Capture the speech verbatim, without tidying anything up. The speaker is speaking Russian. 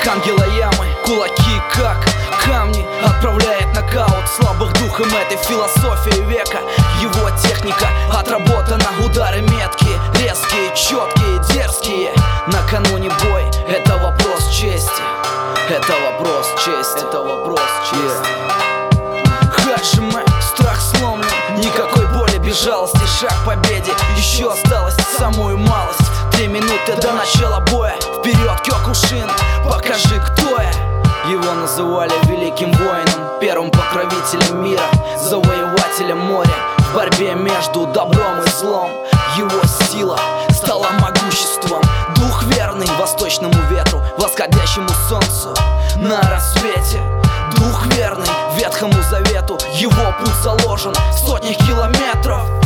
ангела ямы, кулаки как камни, отправляет нокаут слабых духом этой философии века. Его техника отработана, удары меткие, резкие, четкие, дерзкие. Накануне бой, это вопрос чести, это вопрос чести, это вопрос чести. Хаджиме, страх сломлен, никакой боли, безжалости, шаг к победе. Еще осталось самую малость, три минуты до начала боя. Вперед, Кёкушин, покажи, кто я. Его называли великим воином, первым покровителем мира, завоевателем моря. В борьбе между добром и злом его сила стала могуществом. Дух верный восточному ветру, восходящему солнцу на рассвете. Дух верный Ветхому Завету, его путь заложен в сотнях километров.